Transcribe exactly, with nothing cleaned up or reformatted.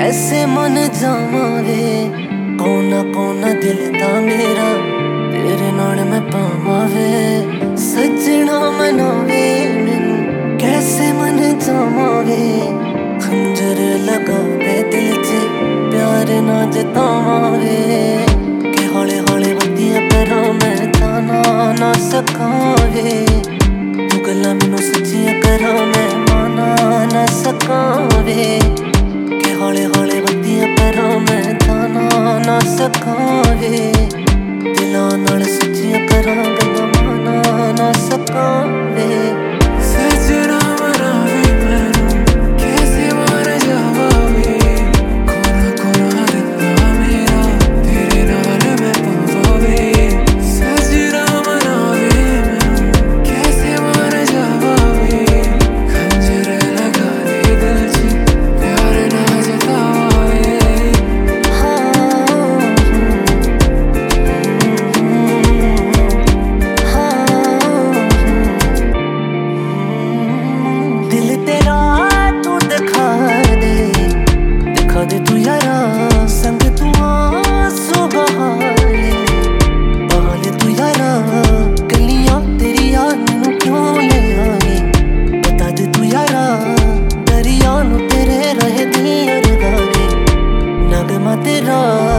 कैसे मन जावे कोना कोना दिल दा मेरा तेरे नाल मैं पावे सजना मनावे मैनू कैसे मन जावे खंजर लगावे दिल च प्यार ना जतावे कि हौले हौले वधिया करा मैं ताना ना सकावे तू गल्लां मैनू सच्चियां करा मैं माना ना सकावे हौले हौले वधिया करा मैं ताना ना सकावे दिलां नाल सच्चियां करा गल्लां माना ना सकावे सजना मनावे मैनू कैसे मार जावे कोना कोना दिल मेरा तेरे नाल मैं पावे सजना मनावे मैनू कैसे मार जावे खंजर लगा दे दिल च प्यार ना दिल तेरा तू दिखा दे दिखा दे तू यारा संग तू आंसू बहा ले बहा ले तू यारा गलियां तेरी याद मैनू क्यों ले आई बता दे तू यारा दरिया नू तेरे रहे दिल लगा दे नगमा तेरा